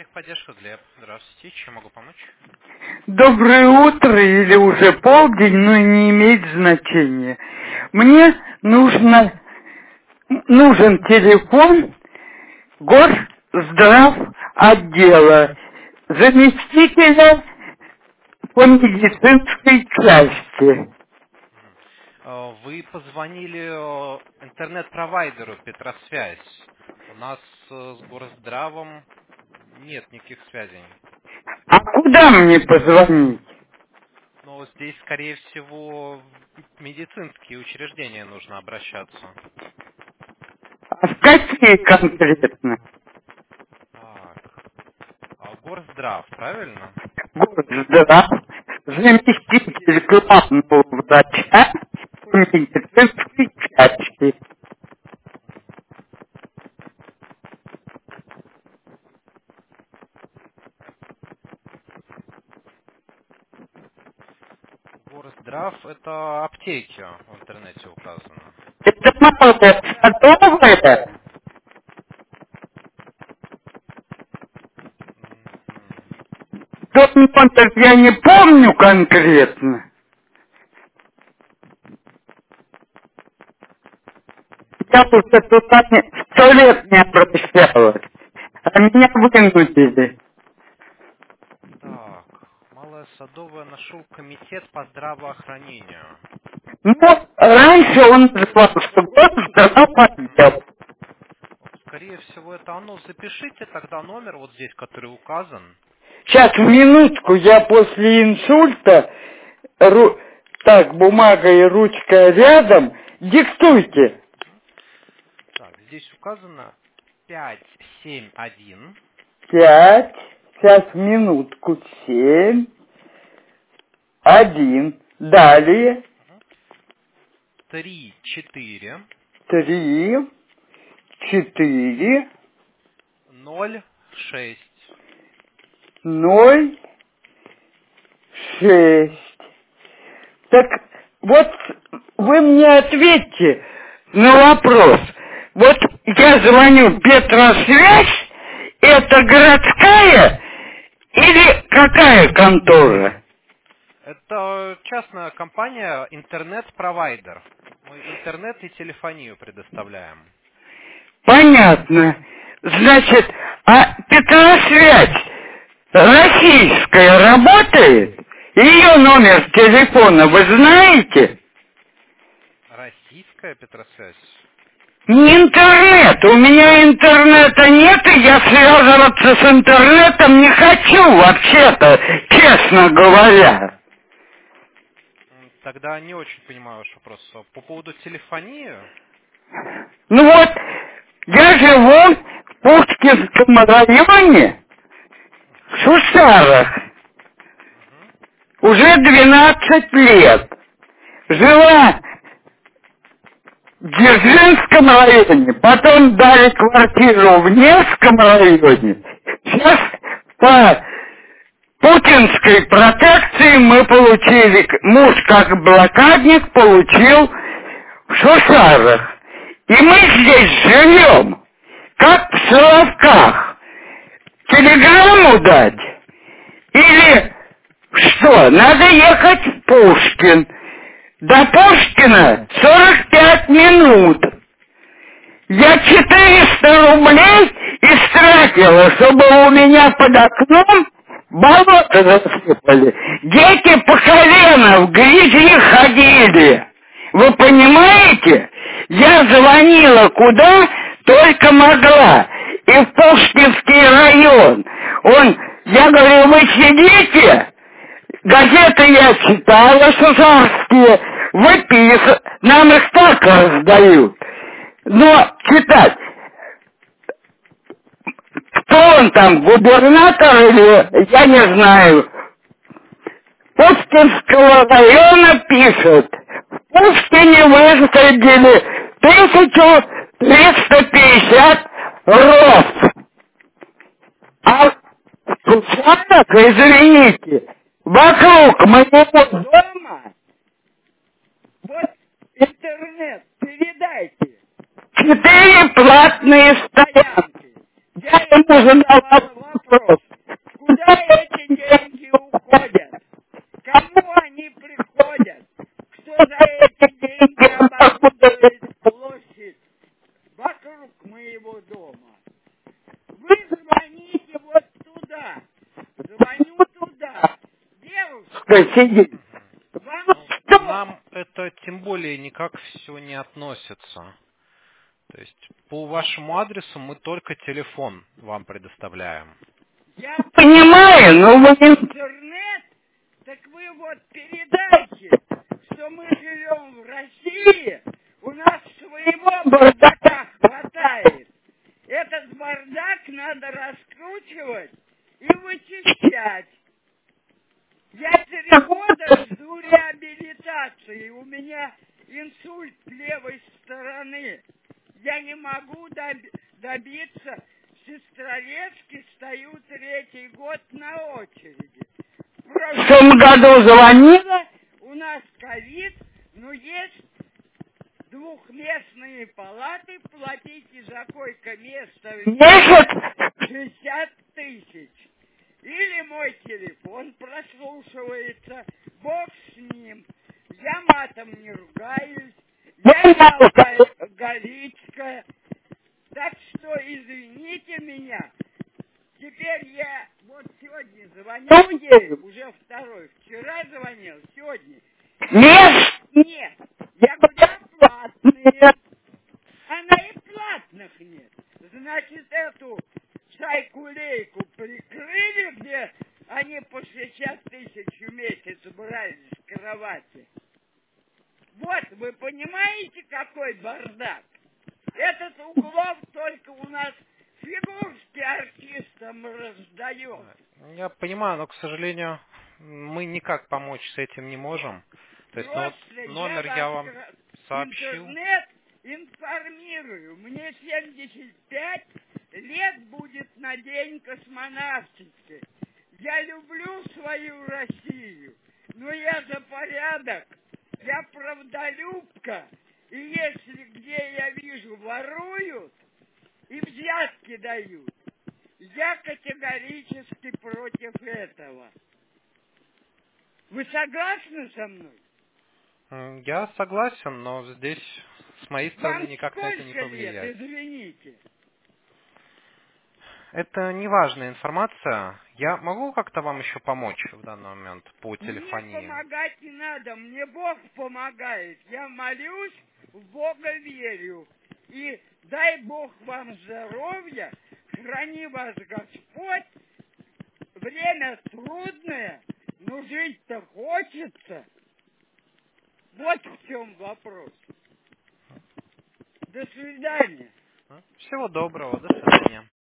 Техподдержка, Глеб. Здравствуйте. Чем могу помочь? Доброе утро или уже полдень, но не имеет значения. Мне нужен телефон Горздрав отдела, заместителя по медицинской части. Вы позвонили интернет-провайдеру Петросвязь. У нас с Горздравом нет никаких связей. А куда мне позвонить? Но здесь, скорее всего, в медицинские учреждения нужно обращаться. А в какие конкретно? Так. Горздрав, правильно? Горздрав, заместитель главного врача по медицинской части. Горздрав — это аптеки в интернете указано. Это малая садовая? Мгм. Тот номер я не помню конкретно. Я уже туда 100 лет не обращалась. А меня вынудили. Так, Малая Садовая нашел комитет по здравоохранению. Ну, раньше он назывался Горздрав-отдел. Скорее всего, это оно. Запишите тогда номер вот здесь, который указан. Сейчас, минутку, я после инсульта, так, бумага и ручка рядом, диктуйте. Так, здесь указано 571 5, сейчас, минутку, 7, 1, далее, 34 3, 4, 06. 0, 6. Так вот вы мне ответьте на вопрос. Вот я звоню Петросвязь, это городская или какая контора? Это частная компания интернет-провайдер. Мы интернет и телефонию предоставляем. Понятно. Значит, а Петросвязь российская работает? Ее номер телефона вы знаете? Российская Петросвязь? Не интернет. У меня интернета нет, и я связываться с интернетом не хочу вообще-то, честно говоря. Тогда не очень понимаю ваш вопрос. По поводу телефонии? Ну вот, я живу в Пушкинском районе, в Шусарах, уже 12 лет. Жила в Дзержинском районе, потом дали квартиру в Невском районе. Сейчас по путинской протекции мы получили, муж как блокадник получил в Шусарах. И мы здесь живем, как в Соловках. Телеграмму дать? Или что? Надо ехать в Пушкин. До Пушкина 45 минут. Я 400 рублей истратила, чтобы у меня под окном болото засыпали. Дети по колено в грязи ходили. Вы понимаете? Я звонила куда только могла. И в Пушкинский район. Я говорю, вы сидите? Газеты я читала, шусарские, нам их так раздают. Но читать, кто он там, губернатор или, я не знаю, Пушкинского района пишет, в Пушкине высадили 1350 роз. А в Шусарах, извините, вокруг моего дома, вот интернет, передайте, 4 платные стоянки. Я ему задала вопрос. Куда эти деньги уходят? Кому они приходят? Кто за эти деньги оборудует площадь вокруг моего дома? Вы звоните вот туда. Звоню туда. Девушка сидит. Вам Ну, что? нам это тем более никак все не относится. То есть по вашему адресу мы только телефон вам предоставляем. Я понимаю, но вы интернет, так вы вот передайте, что мы живем в России, у нас своего бардака хватает. Этот бардак надо раскручивать и вычищать. Я 3 года жду реабилитации, у меня инсульт левой стороны. Я не могу добиться. В Сестрорецке стою 3-й год на очереди. В прошлом году звонила, у нас ковид, но есть двухместные палаты, платите за койко-место в месяц 60 тысяч. Или мой телефон прослушивается, бог с ним. Я матом не ругаюсь, я не алкоголичка. Так что извините меня. Теперь я вот сегодня звонил ей, уже 2-й. Вчера звонил, сегодня. Нет. Я говорю, платные. Она и платных нет. Значит, эту шайку-лейку прикрыли, где они по 60 тысяч в месяц брали с кровати. Вот, вы понимаете, какой бардак? Этот Углов только у нас фигурки артистам раздает. Я понимаю, но, к сожалению, мы никак помочь с этим не можем. То есть, ну, вот номер я вам сообщил. Интернет информирую. Мне 75 лет будет на день космонавтики. Я люблю свою Россию, но я за порядок. Я правдолюбка. И если где я вижу воруют и взятки дают, я категорически против этого. Вы согласны со мной? Я согласен, но здесь с моей стороны Вам никак на это не сколько лет, повлияет. извините? Это неважная информация. Я могу как-то вам еще помочь в данный момент по Мне телефонии? помогать не надо, мне Бог помогает. Я молюсь, в Бога верю. И дай Бог вам здоровья, храни вас Господь. Время трудное, но жить-то хочется. Вот в чем вопрос. До свидания. Всего доброго, до свидания.